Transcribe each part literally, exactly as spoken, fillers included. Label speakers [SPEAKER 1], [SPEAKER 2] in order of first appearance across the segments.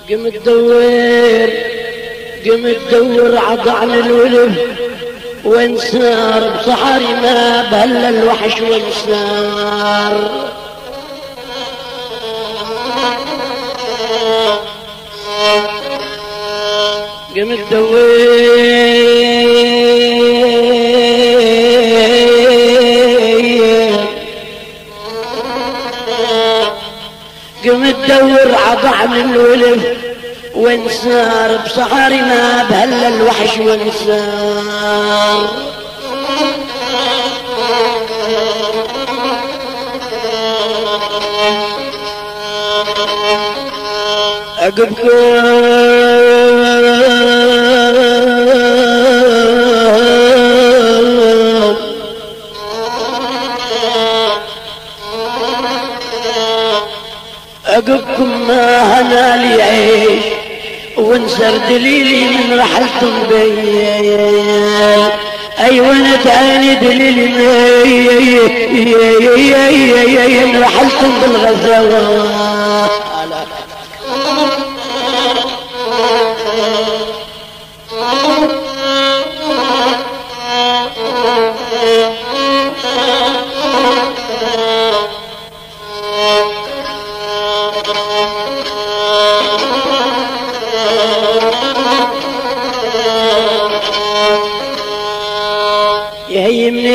[SPEAKER 1] قم تدور قم تدور عضعن الولف وانسار بصحاري ما بهل الوحش وانسار قم تدور قم تدور عضعن الولف وانسار بصحاري ما بهل الوحش وانسار عقبكم ما هنا لي عيش وانسر دليلي من رحلتم بي اي وانا تعاني دليلي من رحلتم بالغزوة يهيمني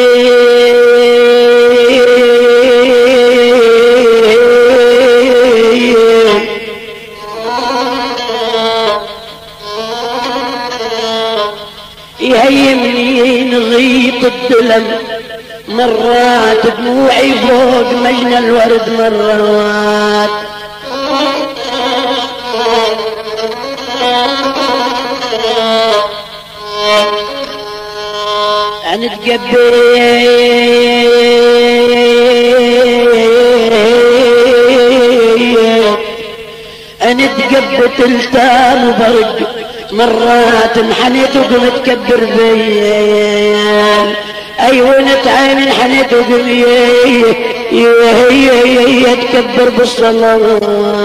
[SPEAKER 1] يهيمني نغيط الدلم مرات دموعي فوق مجنى الورد مرات أنا تقبل أنا تقبت التام وبرد مرات انحنيت وقمت كبر بيال أيوة نتعين انحنيت وقم يتكبر بالصلاة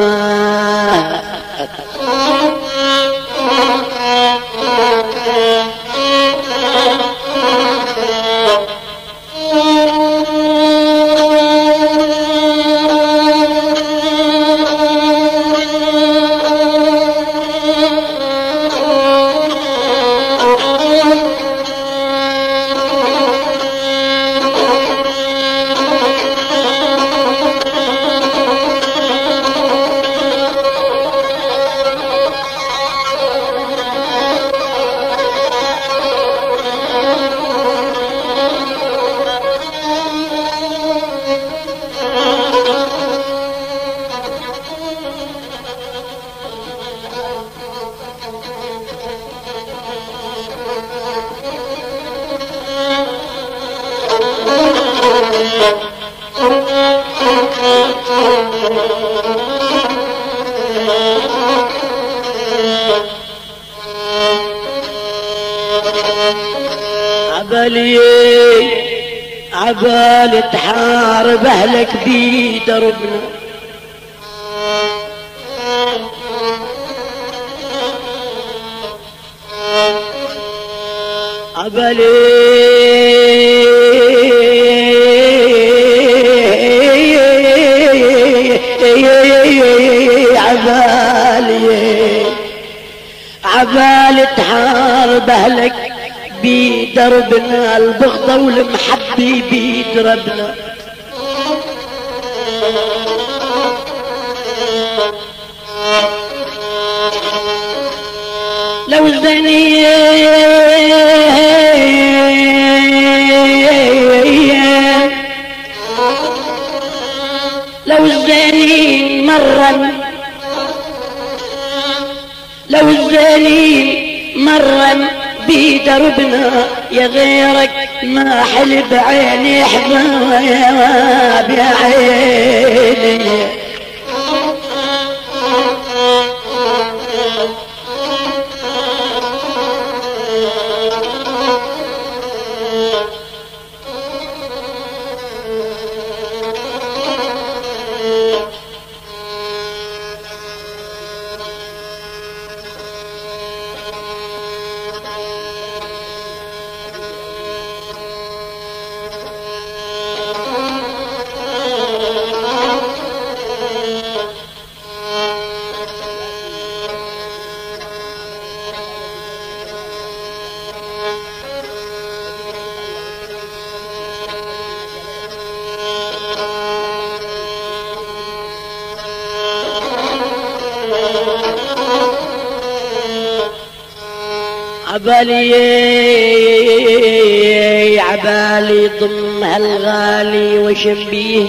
[SPEAKER 1] عبالي عبالي تحارب اهلك بي دربنا عبالي عبالي عبالي تحارب اهلك بدربنا البغضة والمحبة بيدربنا لو الزني لو الزني مرا لو الزني مرا بدربنا يا غيرك ما حلب عيني حباب يا عيني عبالي عبالي ضم هالغالي وشبيه.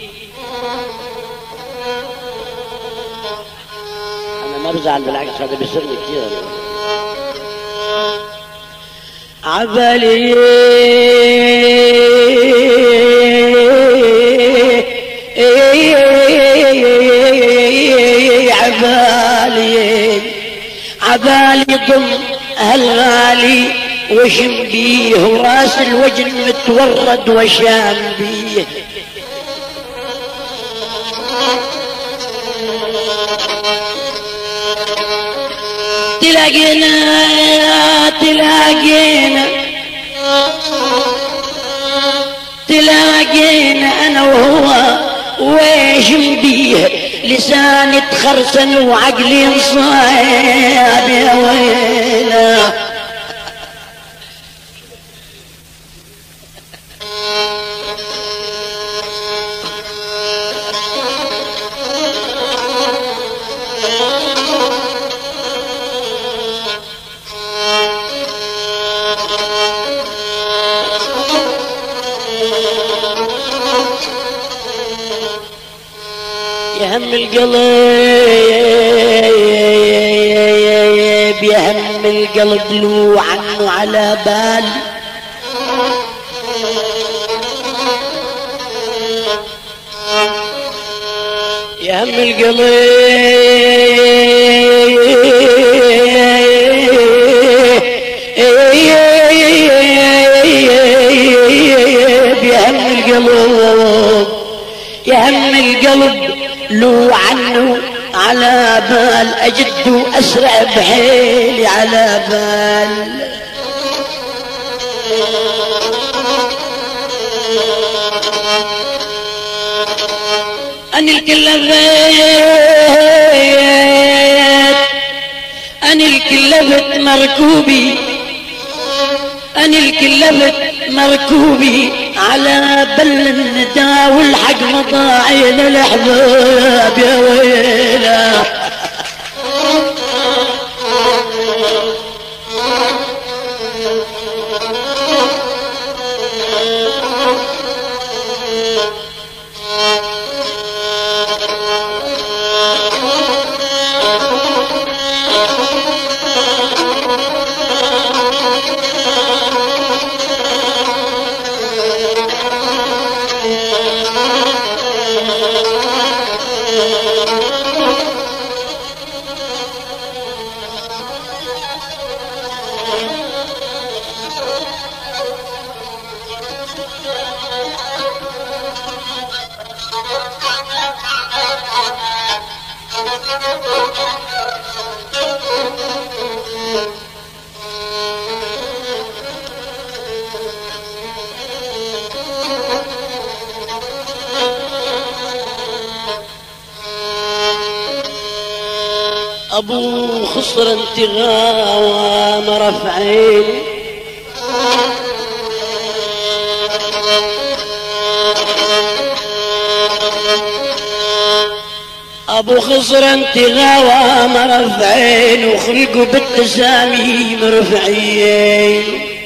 [SPEAKER 1] انا ما بزعل بالعكس، هذا بيسرني كثير. عبالي عبالي عبالي ضم هالغالي وشم بيه، وراس الوجن متورد وشام بيه. تلاقينا تلاقينا تلاقينا انا وهو وشم بيه، لساني تخرسن وعقلي انصاب يا ويله. يهم القلب يهم القلب لو عنه على بال، يهم القلب يهم القلب يهم القلب لو عنه على بال، أجد وأسرع بحيلي على بال. أنا الكل لفيت أنا الكل لفت مركوبي أنا الكل لفت مركوبي على بل الندى والحق مطاعين الأحباب يا ويله. أبو خصر انتغى مرفعين، أبو خصر انتغى مرفعين، وخلقوا بالتسامي مرفعين.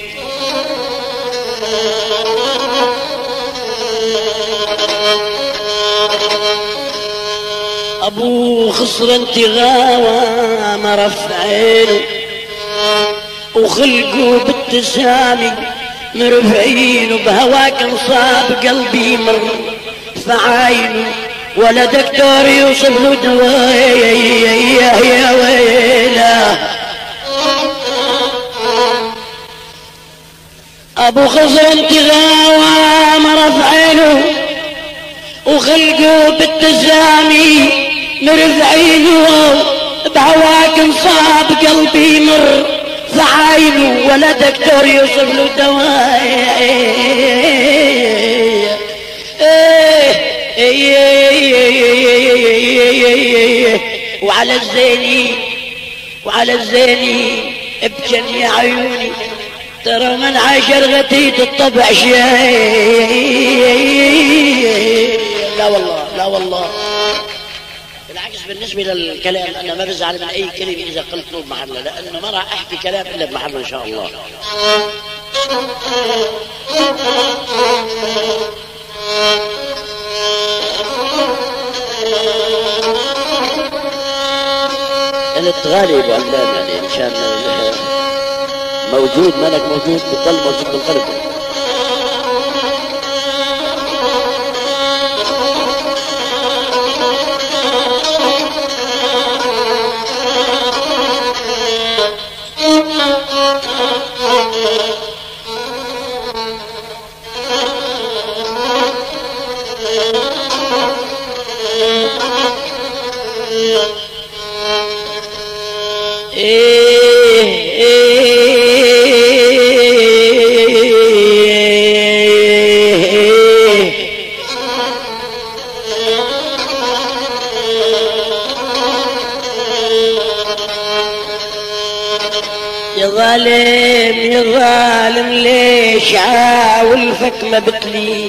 [SPEAKER 1] أبو خصر انتغاوى مرفعين، وخلقوا بالتسامي مرفعين، وبهواك انصاب قلبي مر فعاينه، ولا دكتور يوصف له دواء يا ويله. أبو خصر انتغاوى مرفعينه، وخلقوا بالتسامي مرفعينه، بهواك انصاب قلبي مر فعاينه، ولا دكتور يوصف له دواء. وعلى الزيني وعلى الزيني ابجن عيوني، ترى من عاشر غتيت الطبع شيء. لا والله لا والله بالعكس بالنسبة للكلام أنا ما بزعل من أي كلمة إذا قلت له بمحله، لأنه ما راح أحكي كلام إلا بمحله إن شاء الله. قلت غالي أبو علام يعني مشان موجود مالك موجود بتضل موجود بالقلب. يا ظالم يا ظالم ليش عاولفك ما بتلي،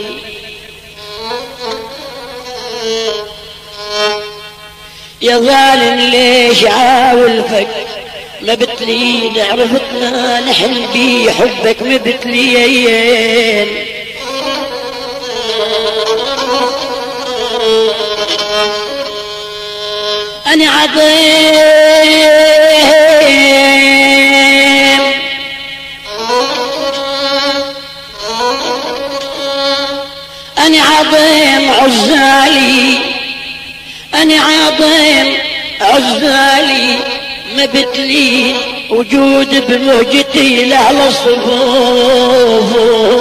[SPEAKER 1] يا ظالم ليش عاولفك ما بتلين، عرفتنا نحن بي حبك ما بتلين. أنا عظيم أنا عظيم عزالي، أنا عظيم عزالي ما بتلين، وجود بمهجتي لعلى الصفوف.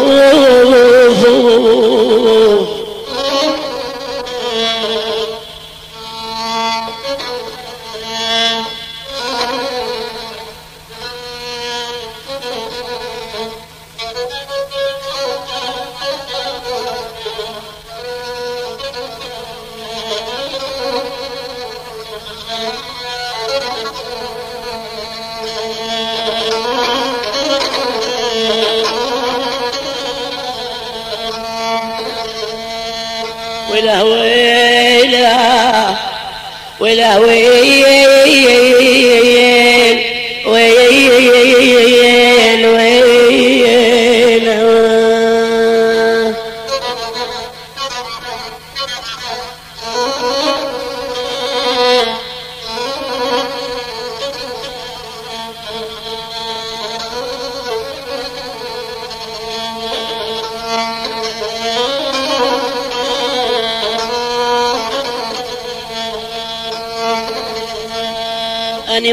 [SPEAKER 1] ولا ويلا ولا ويل ويل ويل أنا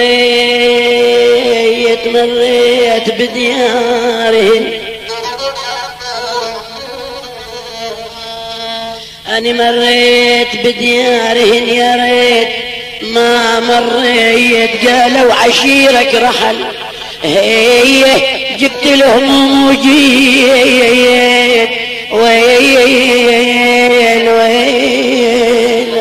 [SPEAKER 1] مريت مريت بديارهن، أنا مريت بديارهن يا ريت ما مريت، قالوا عشيرك رحل هي جبت لهم وجيت ويل ويل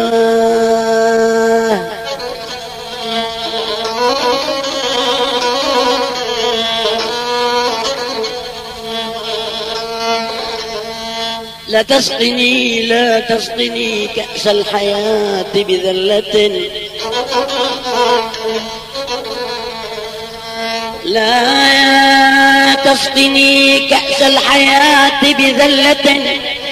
[SPEAKER 1] لا تسقني لا تسقني كأس الحياة بذلة، لا تسقني كأس الحياة بذلة،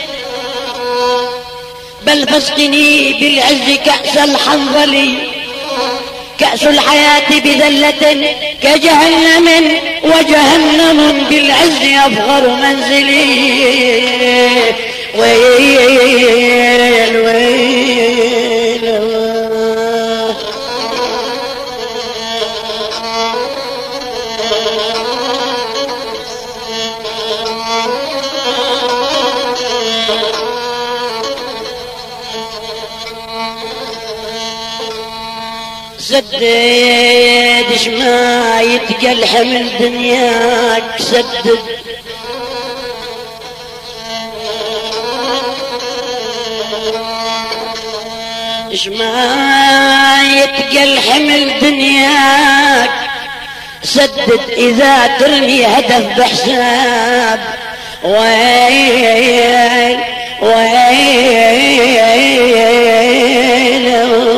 [SPEAKER 1] بل فاسقني بالعز كأس الحنظل. كأس الحياة بذلة كجهنم، وجهنم بالعز أفغر منزلي. ويل ويل سدد شما يتقل حمل دنياك، سدد شما يتقل حمل دنياك، سدد إذا ترمي هدف بحساب. ويل ويل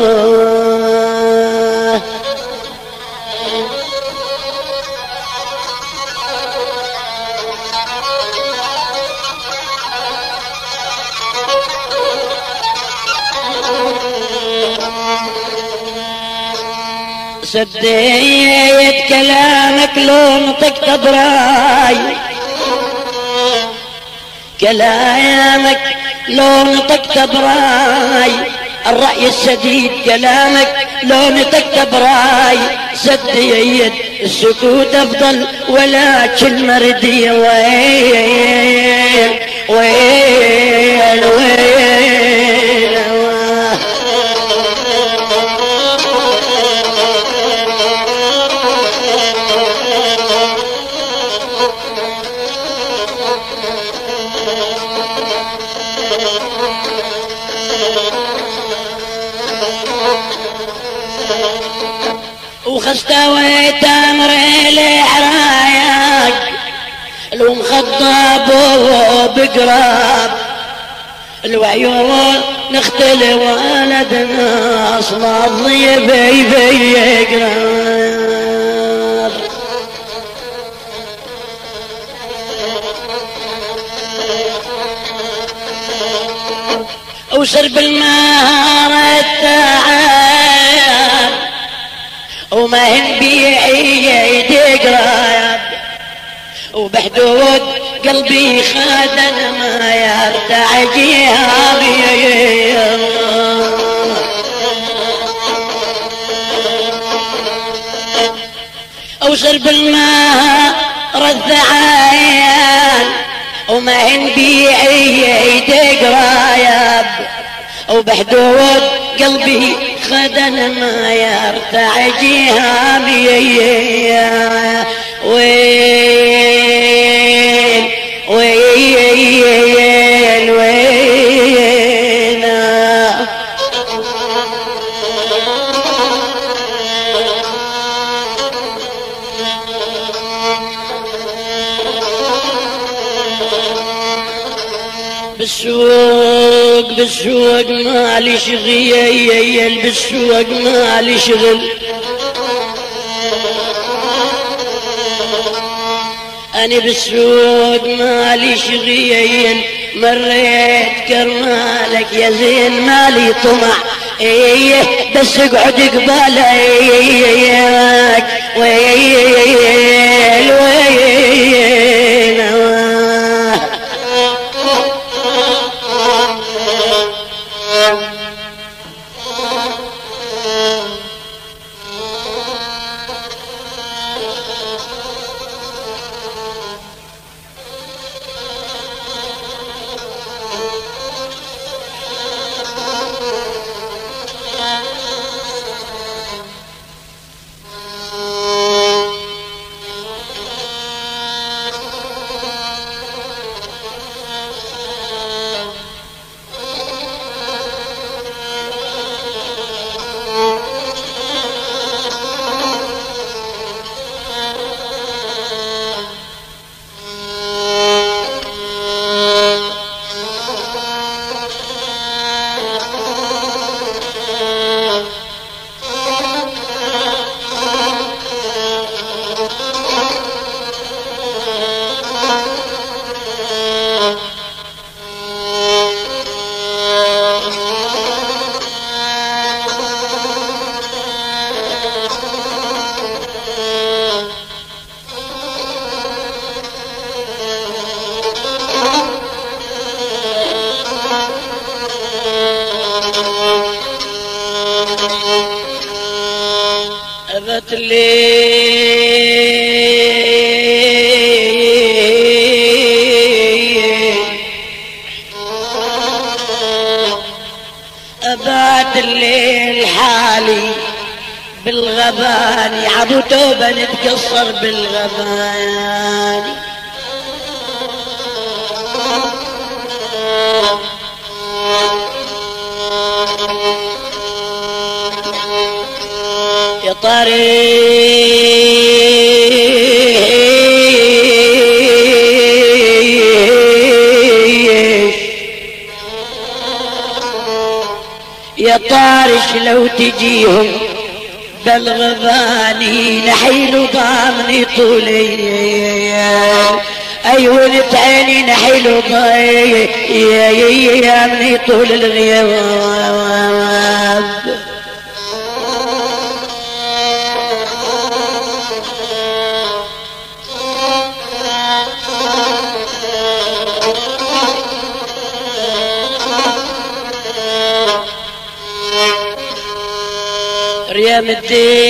[SPEAKER 1] سديت كلامك لو نطقت براي، كلامك لو نطقت براي، الرأي السديد كلامك لو نطقت براي، سديت السكوت أفضل ولكن مردي ويل ويل ويل. وخستويت امري لحرايك لو مخضب بقراب، الوعيون نختل ولدنا اصلا الضيب بيقرب. وشرب الماء التعب وما هن بيعي يدقرب، وبحدود قلبي خادن ما يرتعجيها بي. وشرب الماء رذعان وما هن بيعي يدقرب، وبحدود قلبي خدن ما يرتعجيها بي. وين وين وين بالسوق بالسوق مالي شغيل، بالسوق مالي شغل، أنا بالسوق مالي شغيل، مريت كرمالك يا زين مالي طمع، ايه بس اقعد قبالك ويل ويل. أبت الليل أبات الليل حالي بالغباني، عبو توبة نتقصر بالغباني. يا طريش يا طارش لو تجيهم بالغباني نحيل ضامني طولي، أيوة عيني نحيل ضامني طول الغياب. ريام الدير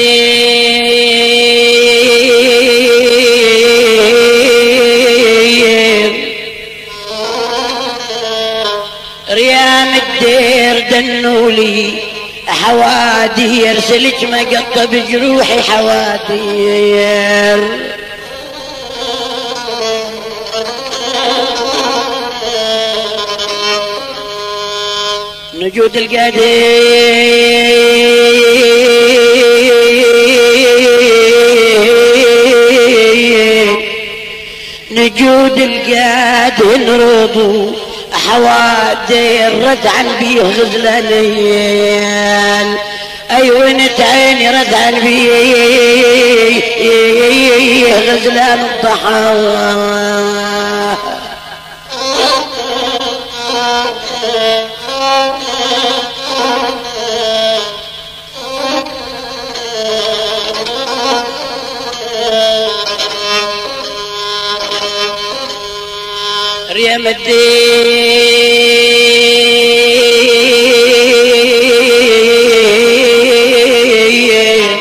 [SPEAKER 1] ريام الدير دنولي حوادير سلك مقطة بجروحي حوادير نجود القادين نجود القادين رضوا حوادي رد عن بيه غزلانيان ايوه انت عيني رد عن بيه غزلان الضحى ريام الدين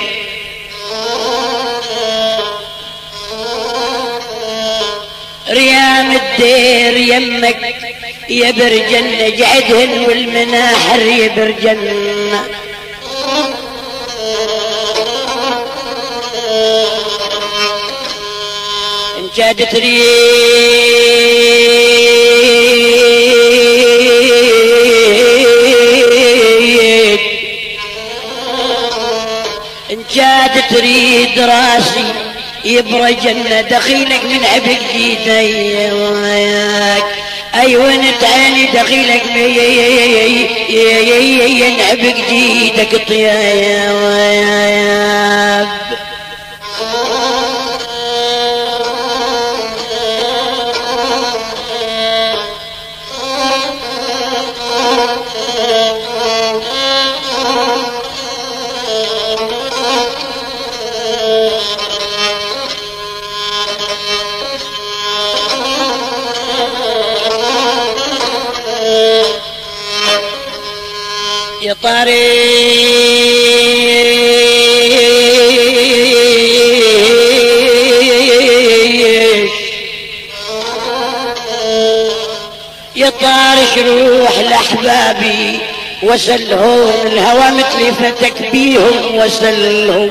[SPEAKER 1] ريام الدير يمك يبرجن جعدهن والمناحر يبرجن ان جادت ريد ان جادت تريد راسي يبرجن دخيلك من عبق جيدك ايوه انت عيني دخيلك ينعبق جيدك طياب يا طارش يا طارش روح لأحبابي وسلهم الهوى مثلي فتك بيهم وسلهم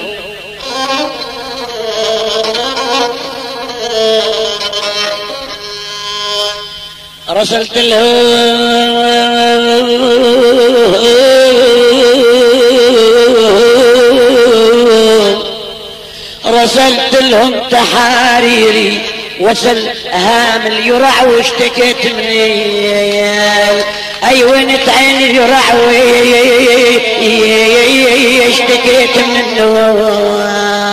[SPEAKER 1] رسلت لهم رسلت لهم تحاريري وسل هام اليرع واشتكيت من اي وينت عين اليرع اشتكيت منه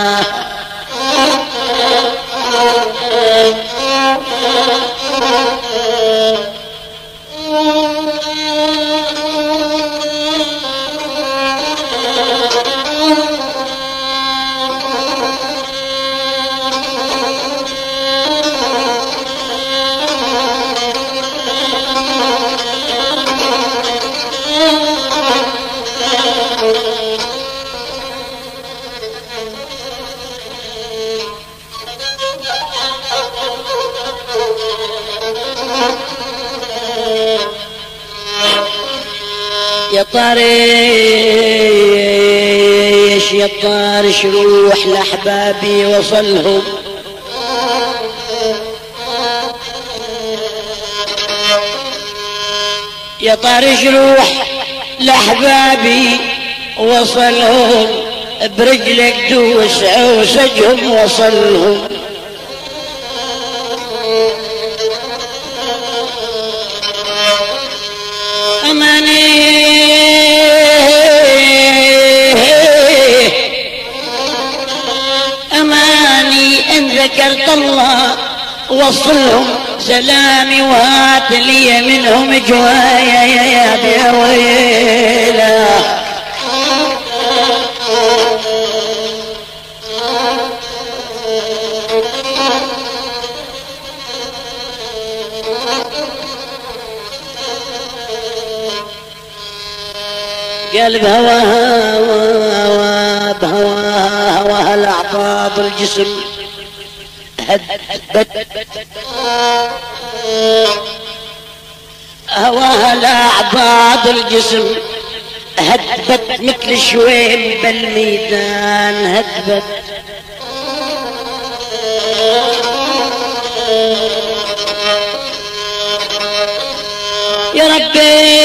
[SPEAKER 1] يا طارش يا طارش روح لأحبابي وصلهم يا طارش روح لأحبابي وصلهم برجلك دوس عوسجهم وصلهم أماني أماني إن ذكرت الله وصلهم سلامي وهات لي منهم جوايا يا برويلا قلب هواها هواها هواها الأعضاء الجسم هدبت، هواها الأعضاء الجسم هدبت مثل شويب بالميدان هدبت. يا ربي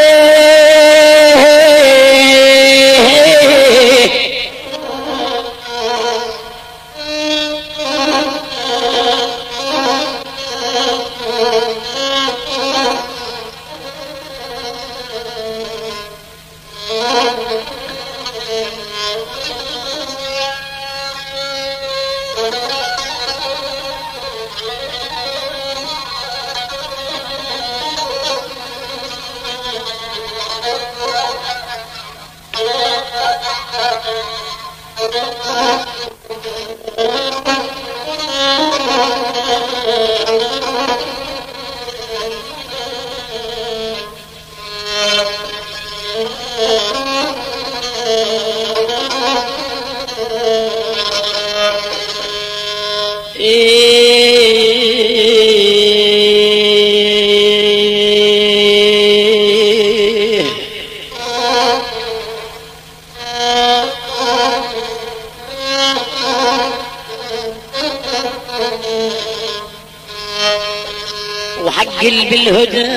[SPEAKER 1] وحق بالهدى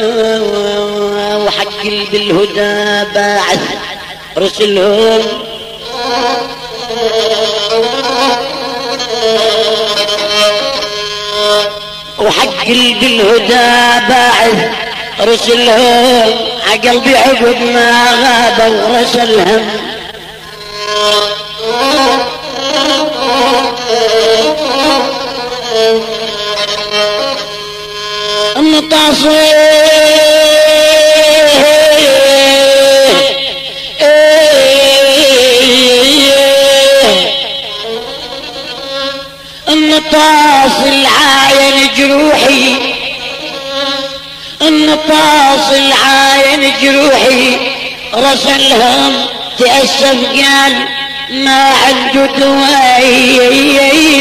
[SPEAKER 1] وحق بالهدى باعث رسلهم وحق بالهدى باعث رسلهم عقلبي عقب ما غاب ورسلهم النطاصي النطاص العاين جروحي النطاص العاين جروحي رسلهم تأسف قال ما عنده دواي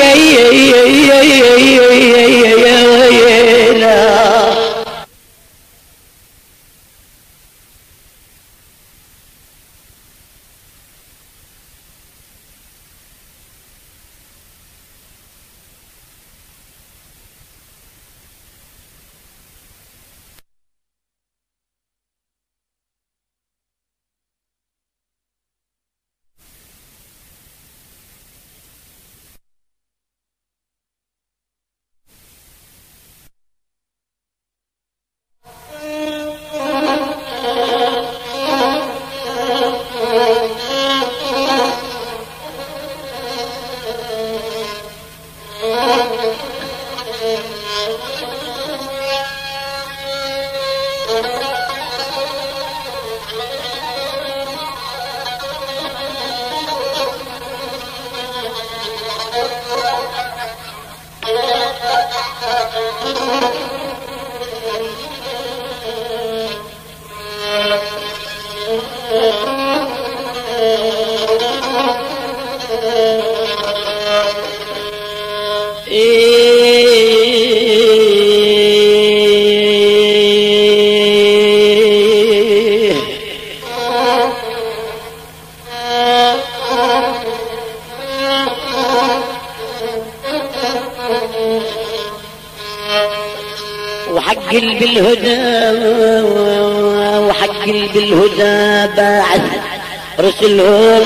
[SPEAKER 1] وحق بالهدى وحق بالهدى باعث رسلهم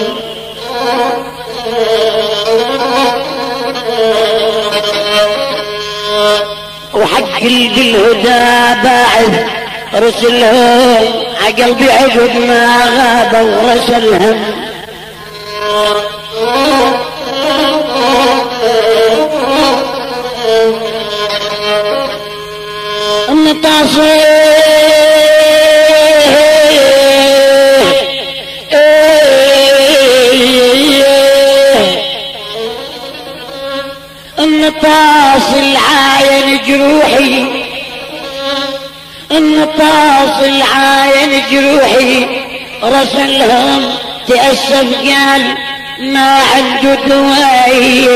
[SPEAKER 1] وحق بالهدى باعث رسلهم عقلبي عقب ما غاب ورسلهم النطاصي النطاص العاين جروحي النطاص العاين جروحي رسلهم تأسف قال
[SPEAKER 2] ما عنده دواء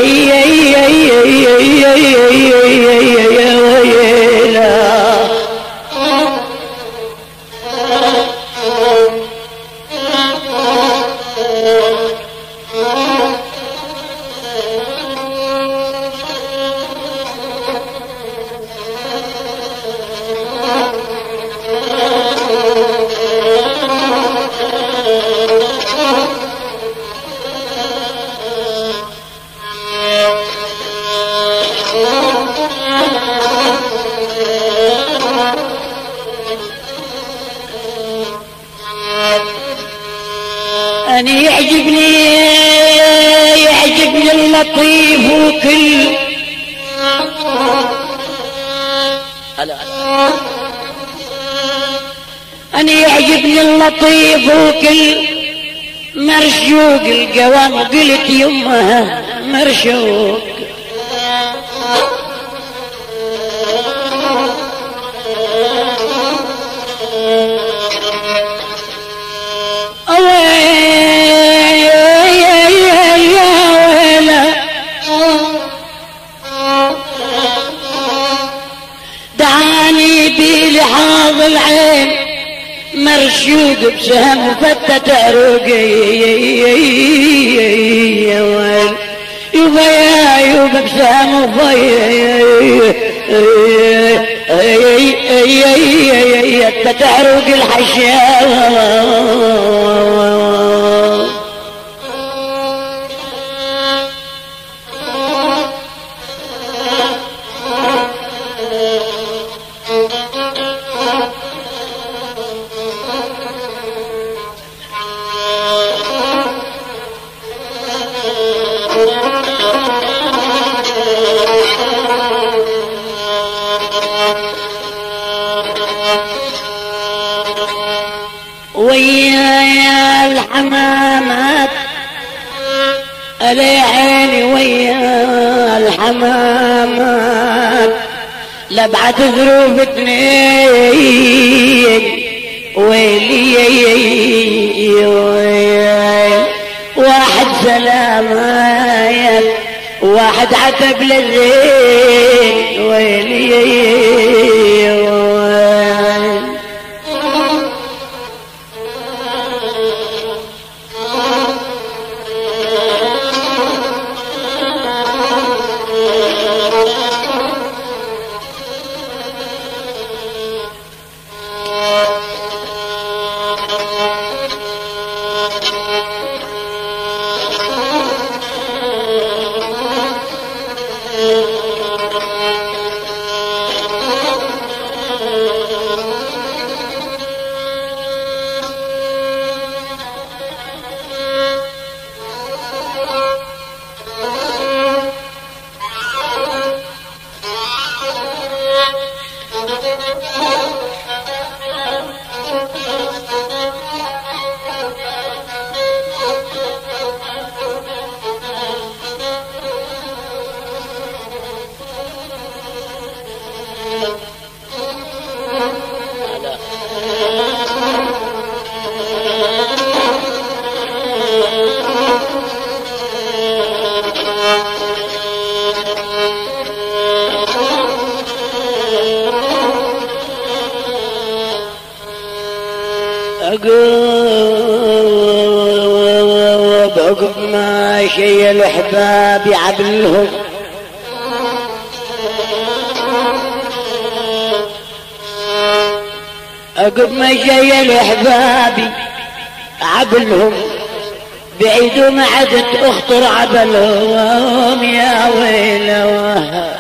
[SPEAKER 2] أنا يعجبني يعجبني اللطيف وكل أنا يعجبني اللطيف وكل مرشوق القوام. قلت يمها مرشوق دعاني بلحاظ العين مرشوق بسهم فتت عروقي يبا يا يبا بسهم فتت عروق الحشاوة. ويا الحمامات علي عيني ويا الحمامات لبعت ظروف اثنين ويلي واحد سلامات واحد عتب للزين ويلي عقب ما شيل احبابي عبلهم عقب ما شيل احبابي عبلهم بعيد وما عدت اخطر عبلهم يا ويلوها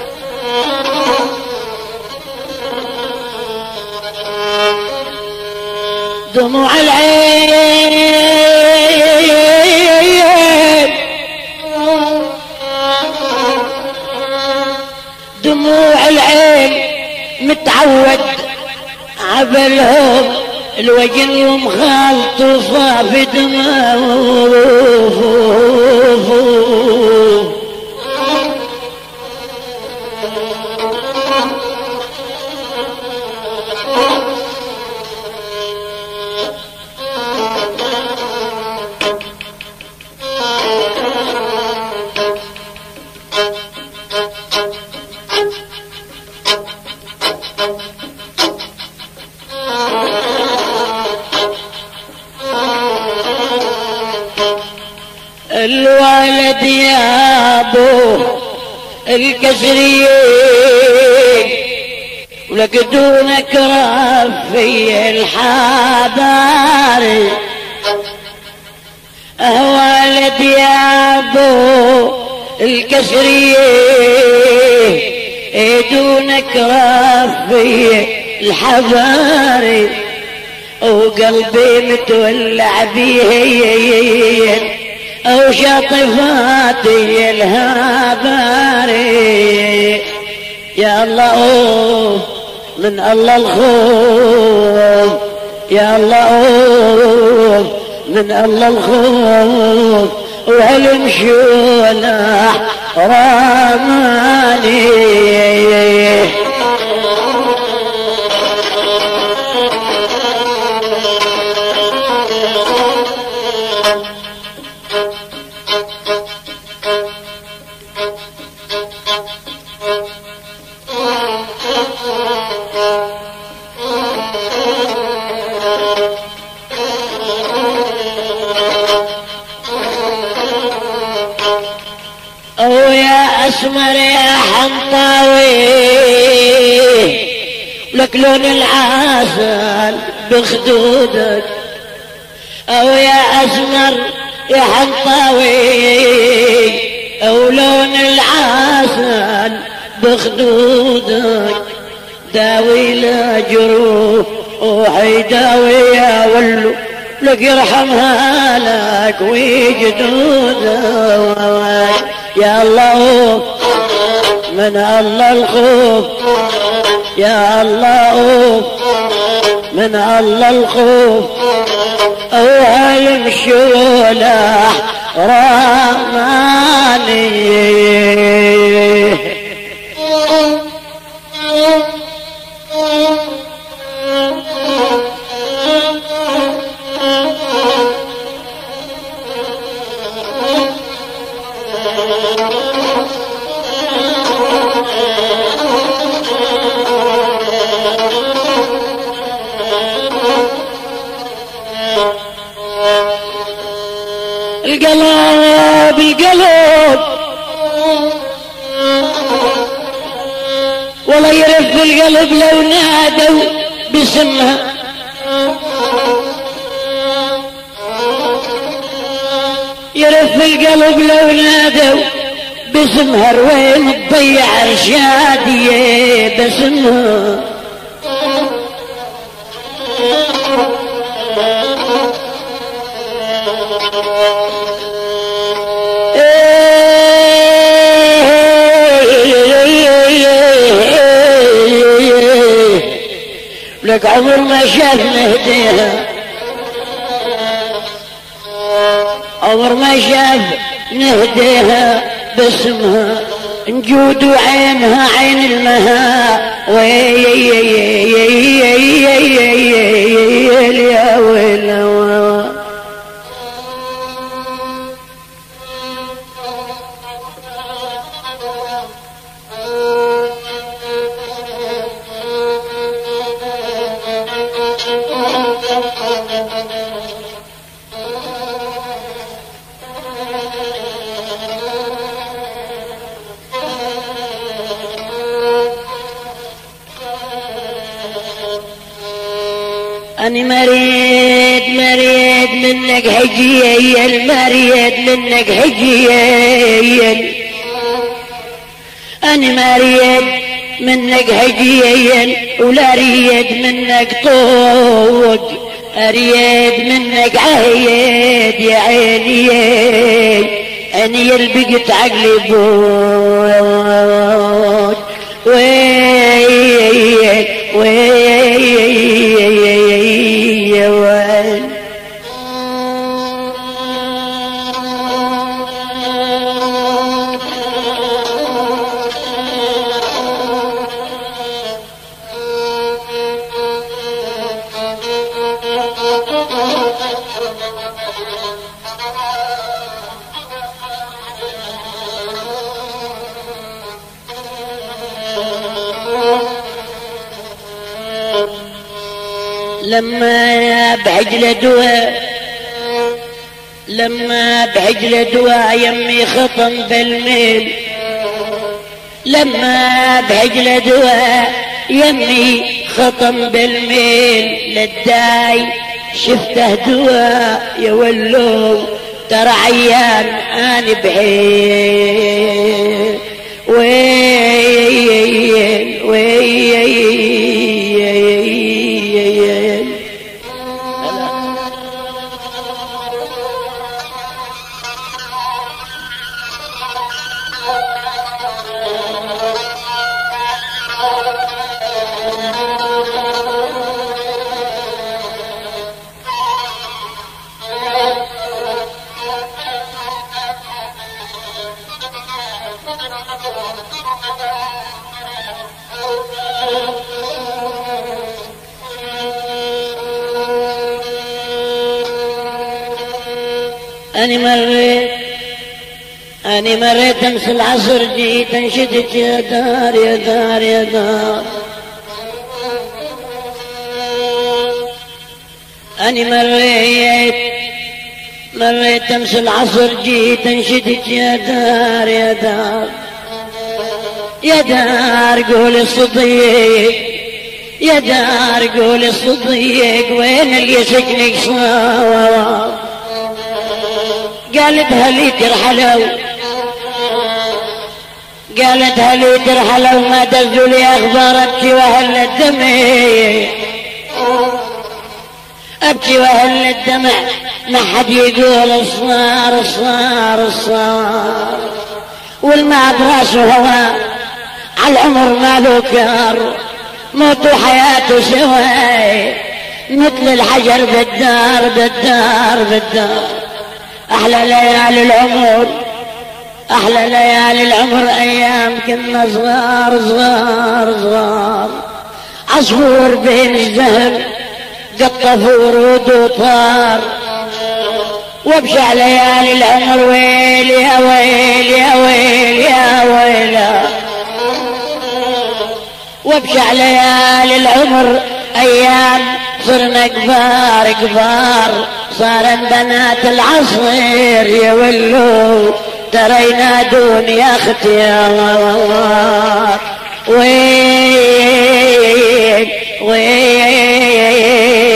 [SPEAKER 2] دموع العين دموع العين متعود عبلهم الوجن ومخالط وصافي دموع ولد يا ابو الكسريين ولك دونك رفي الحباري ولد يا ابو الكسريين دونك رفي الحباري وقلبي متولع بيه او شاطفاتي الهباري يا الله من الله الخوف يا الله من الله الخوف وهالمشولة رماني او يا اسمر يا حنطاوي لك لون العسل بخدودك او يا اسمر يا حنطاوي او لون العسل بخدودك داوي لا جروحي داوي يا ولو لك يرحمها لك وجدودك يا الله من الله الخوف يا الله من الله الخوف او هالمشولة رماني القلب القلب والله يرف القلب لو نادوا باسمها يرف القلب لو نادوا باسمها روين تضيع رشادية باسمها لك عمر ما شاف نهديها عمر ما شاف نهديها باسمها نجود وعينها عين المها ويلي يا ويلي أنا مريد مريد منك هجيل مريد منك هجيل أنا مريد منك هجيل ولا ريد منك طوق أريد منك عهيد يا عيني أنا يلبقت عقلي بود ويل ويل لما بعجل دواء لما بحجل دواء يمي خطم بالميل، لما بحجل دواء يمي خطم بالميل، للداي شفته دواء يولو ترى عيان اني بحيل وين وين. أنا مريت أنا مريت أمس العصر جيت انشدت يا دار يا دار يا دار. أنا مريت مريت أمس العصر جيت انشدت يا دار يا دار يا دار قول الصديق يا دار قول الصديق وين اللي سجنك صار. قالت هلي ترحلوا قالت هلي ترحلوا ما دزوا لي اخبار ابكي واهل الدمع ابكي واهل الدمع ما حد يقول صار صار صار. والماء براسه هواء عالعمر ماله كار موت وحياته سواي مثل الحجر بالدار بالدار بالدار. أحلى ليالي العمر أحلى ليالي العمر أيام كنا صغار صغار صغار. عصفور بين الزهر قطف ورود وطار وابشع ليالي العمر ويل يا ويل يا ويل يا ويل. وابشع ليالي العمر أيام صرنا كبار كبار. صار بنات العصير يولوا ترى ينادون يا اختي يا الله وين وين.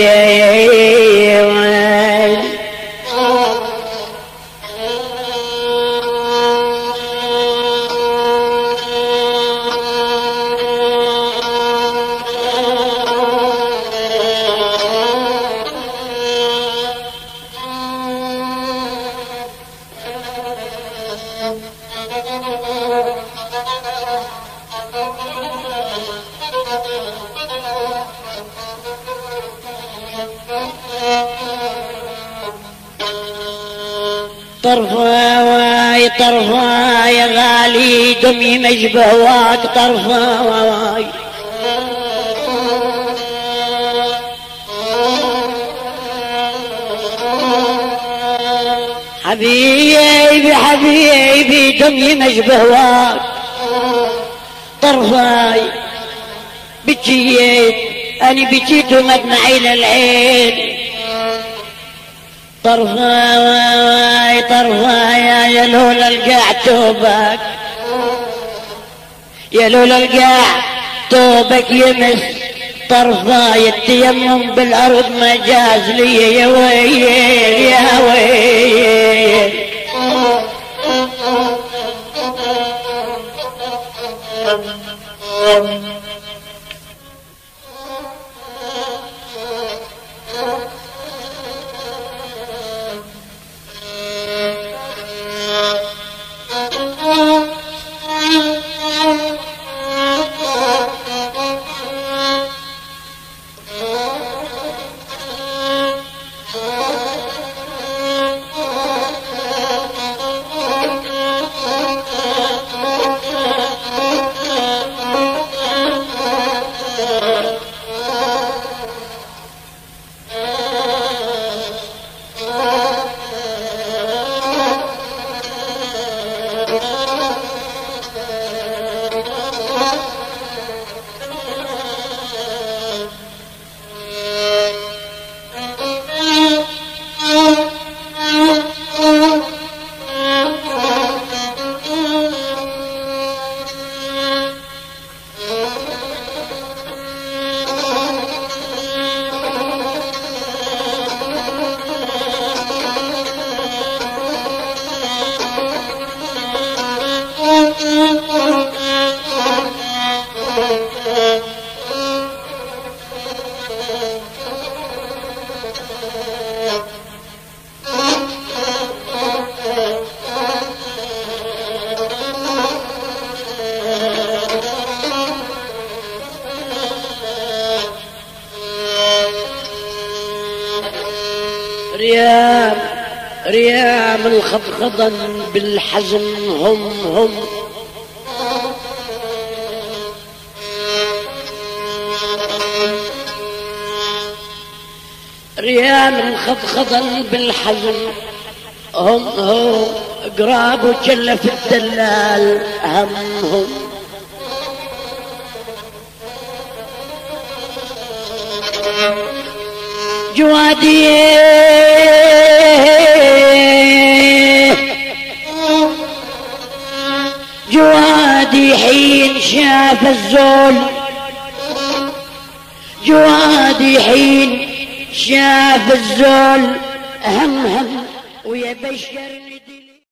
[SPEAKER 2] طرفا واي طرفا يا غالي دمي مشبه واك طرفا واي. حبيبي حبيبي دمي مشبه واك طرفاي. بجيت أنا بجيت ومدمعي للعين طرفاي طرفاي يا لولا القاع توبك يا لولا القاع توبك يمس طرفاي. التيمم بالأرض ما جاز لي يا ويل يا ويل. ريام ريام الخضخضا بالحزن هم هم ريام الخضخضا بالحزن هم هم قراب وجل في الدلال همهم جوادي جوادي حين شاف الزول جوادي حين شاف الزول هم هم ويبشرني